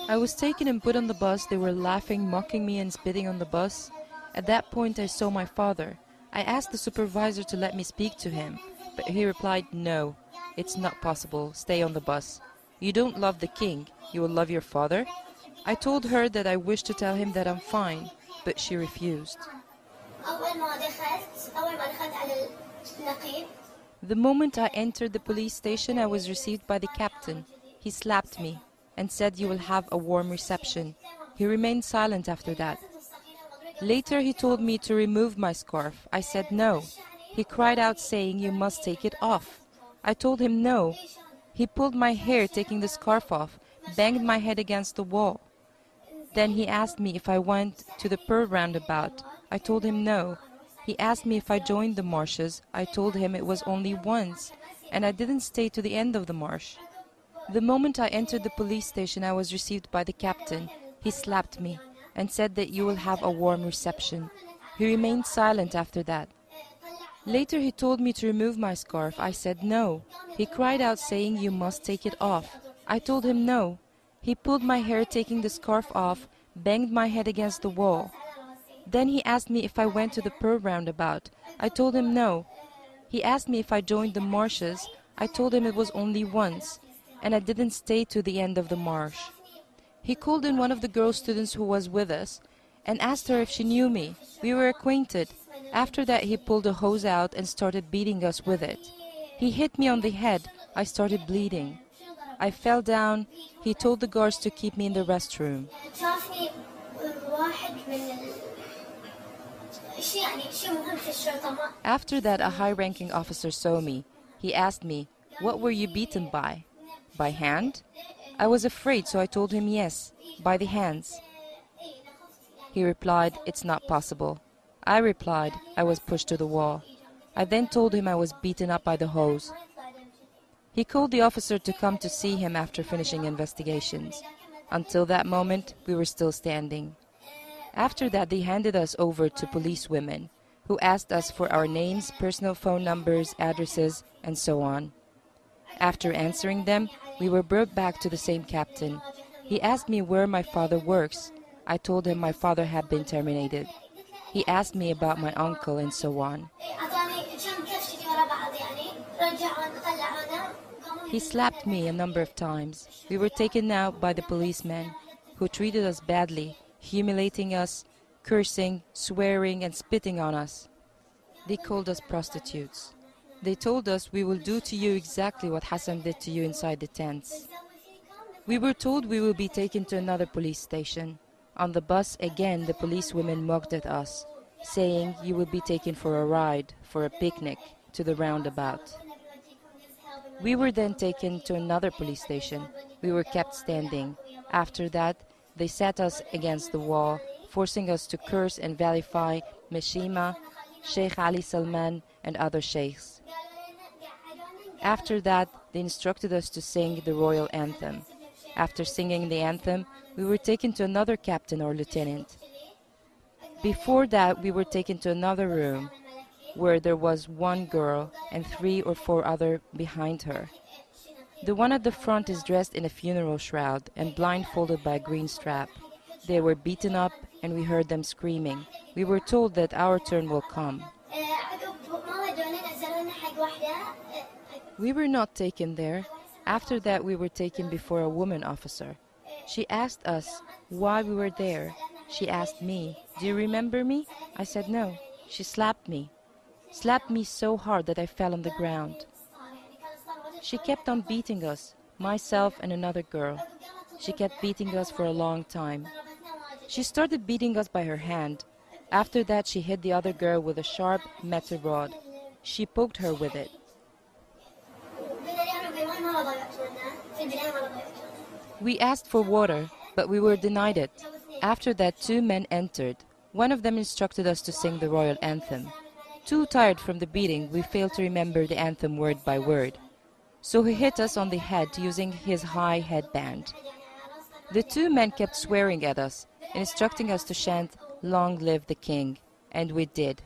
I was taken and put on the bus. They were laughing, mocking me and spitting on the bus. At that point I saw my father. I asked the supervisor to let me speak to him, but he replied, "No, it's not possible. Stay on the bus. You don't love the king. You will love your father?" I told her that I wished to tell him that I'm fine, but she refused. The moment I entered the police station, I was received by the captain. He slapped me and said, "You will have a warm reception." He remained silent after that. Later he told me to remove my scarf. I said no. He cried out saying, "You must take it off." I told him no. He pulled my hair, taking the scarf off, banged my head against the wall. Then he asked me if I went to the Pearl roundabout. I told him no. He asked me if I joined the marshes. I told him it was only once, and I didn't stay to the end of the march. The moment I entered the police station, I was received by the captain. He slapped me and said that you will have a warm reception. He remained silent after that. Later he told me to remove my scarf. I said no. He cried out saying, "You must take it off." I told him no. He pulled my hair, taking the scarf off, banged my head against the wall. Then he asked me if I went to the Pearl roundabout. I told him no. He asked me if I joined the marshes. I told him it was only once, and I didn't stay to the end of the march. He called in one of the girl students who was with us and asked her if she knew me. We were acquainted. After that he pulled a hose out and started beating us with it. He hit me on the head. I started bleeding. I fell down. He told the guards to keep me in the restroom. After that, a high-ranking officer saw me. He asked me, "What were you beaten by? By hand?" I was afraid, so I told him yes, by the hands. He replied, "It's not possible." I replied, "I was pushed to the wall." I then told him I was beaten up by the hose. He called the officer to come to see him after finishing investigations. Until that moment, we were still standing. After that, they handed us over to policewomen, who asked us for our names, personal phone numbers, addresses, and so on. After answering them, we were brought back to the same captain. He asked me where my father works. I told him my father had been terminated. He asked me about my uncle and so on. He slapped me a number of times. We were taken out by the policemen, who treated us badly, humiliating us, cursing, swearing, and spitting on us. They called us prostitutes. They told us, "We will do to you exactly what Hassan did to you inside the tents." We were told we will be taken to another police station. On the bus again, the policewomen mocked at us, saying, "You will be taken for a ride, for a picnic, to the roundabout." We were then taken to another police station. We were kept standing. After that, they sat us against the wall, forcing us to curse and vilify Mishima, Sheikh Ali Salman, and other sheikhs. After that, they instructed us to sing the royal anthem. After singing the anthem, we were taken to another captain or lieutenant. Before that, we were taken to another room where there was one girl and 3 or 4 other behind her. The one at the front is dressed in a funeral shroud and blindfolded by a green strap. They were beaten up and we heard them screaming. We were told that our turn will come. We were not taken there. After that, we were taken before a woman officer. She asked us why we were there. She asked me, "Do you remember me?" I said no. She slapped me so hard that I fell on the ground. She kept on beating us, myself and another girl. She kept beating us for a long time. She started beating us by her hand. After that, she hit the other girl with a sharp metal rod. She poked her with it. We asked for water, but we were denied it. After that, 2 men entered. One of them instructed us to sing the royal anthem. Too tired from the beating, we failed to remember the anthem word by word. So he hit us on the head using his high headband. The 2 men kept swearing at us, instructing us to chant, "Long live the king," and we did.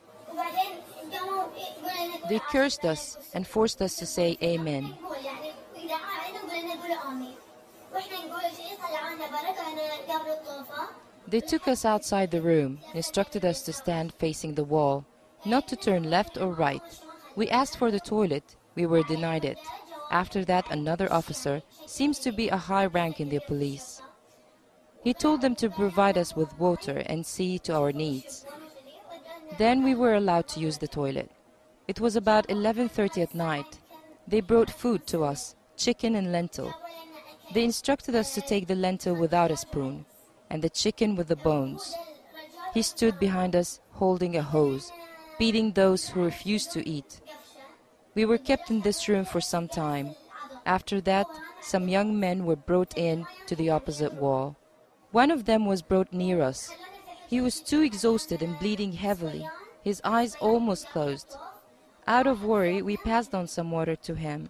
They cursed us and forced us to say Amen. They took us outside the room and instructed us to stand facing the wall, not to turn left or right. We asked for the toilet. We were denied it. After that, another officer, seems to be a high rank in the police. He told them to provide us with water and see to our needs. Then we were allowed to use the toilet. It was about 11:30 at night. They brought food to us, chicken and lentil. They instructed us to take the lentil without a spoon, and the chicken with the bones. He stood behind us holding a hose, beating those who refused to eat. We were kept in this room for some time. After that, some young men were brought in to the opposite wall. One of them was brought near us. He was too exhausted and bleeding heavily, his eyes almost closed. Out of worry, we passed on some water to him.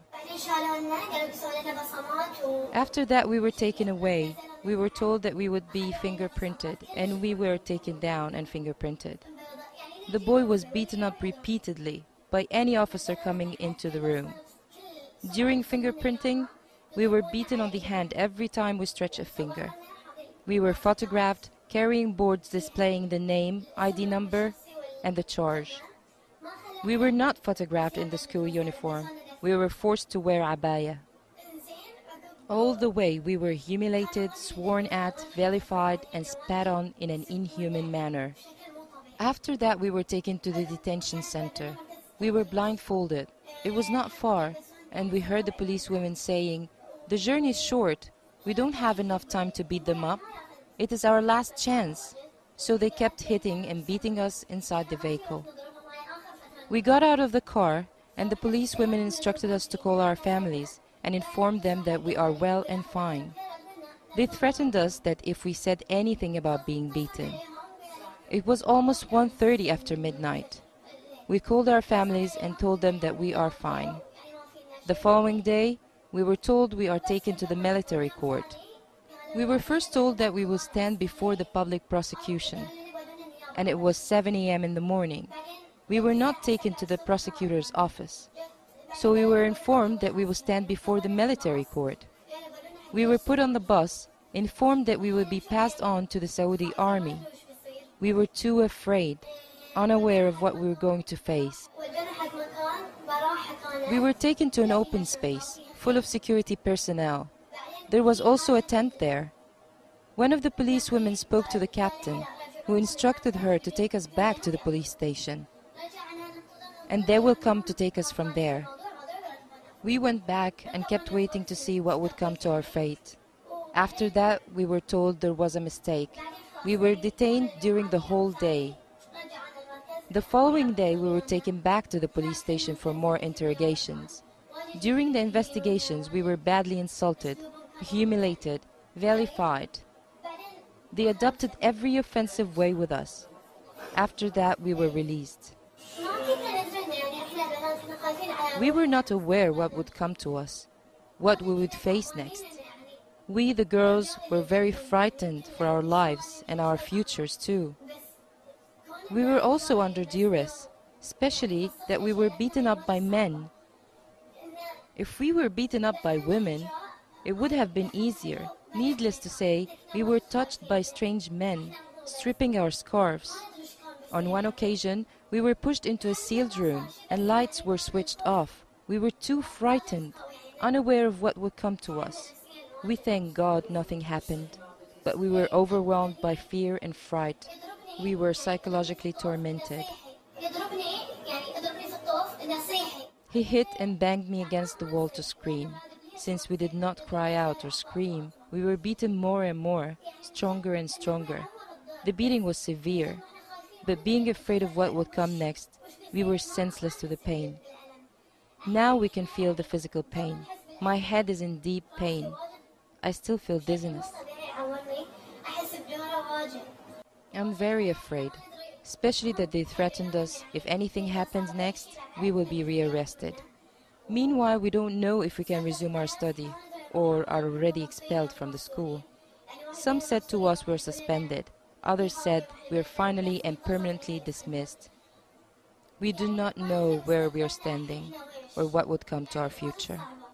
After that, we were taken away. We were told that we would be fingerprinted, and we were taken down and fingerprinted. The boy was beaten up repeatedly by any officer coming into the room. During fingerprinting, we were beaten on the hand every time we stretched a finger. We were photographed, carrying boards displaying the name, ID number, and the charge. We were not photographed in the school uniform. We were forced to wear abaya. All the way we were humiliated, sworn at, vilified, and spat on in an inhuman manner. After that, we were taken to the detention center. We were blindfolded. It was not far, and we heard the policewomen saying, "The journey is short. We don't have enough time to beat them up. It is our last chance." So they kept hitting and beating us inside the vehicle. We got out of the car, and the policewomen instructed us to call our families and inform them that we are well and fine. They threatened us that if we said anything about being beaten. It was almost 1:30 after midnight. We called our families and told them that we are fine. The following day, we were told we are taken to the military court. We were first told that we will stand before the public prosecution, and it was 7 a.m. in the morning. We were not taken to the prosecutor's office, so we were informed that we will stand before the military court. We were put on the bus, informed that we would be passed on to the Saudi army. We were too afraid, unaware of what we were going to face. We were taken to an open space, full of security personnel. There was also a tent there. One of the policewomen spoke to the captain, who instructed her to take us back to the police station, and they will come to take us from there. We went back and kept waiting to see what would come to our fate. After that, we were told there was a mistake. We were detained during the whole day. The following day, we were taken back to the police station for more interrogations. During the investigations, we were badly insulted, humiliated, vilified. They adopted every offensive way with us. After that, we were released. We were not aware what would come to us, what we would face next. We, the girls, were very frightened for our lives and our futures too. We were also under duress, especially that we were beaten up by men. If we were beaten up by women, it would have been easier. Needless to say, we were touched by strange men, stripping our scarves. On one occasion, we were pushed into a sealed room and lights were switched off. We were too frightened, unaware of what would come to us. We thank God nothing happened, but we were overwhelmed by fear and fright. We were psychologically tormented. He hit and banged me against the wall to scream. Since we did not cry out or scream, we were beaten more and more, stronger and stronger. The beating was severe, but being afraid of what would come next, we were senseless to the pain. Now we can feel the physical pain. My head is in deep pain. I still feel dizziness. I'm very afraid, especially that they threatened us if anything happens next, we will be rearrested. Meanwhile, we don't know if we can resume our study or are already expelled from the school. Some said to us we're suspended. Others said we're finally and permanently dismissed. We do not know where we are standing or what would come to our future.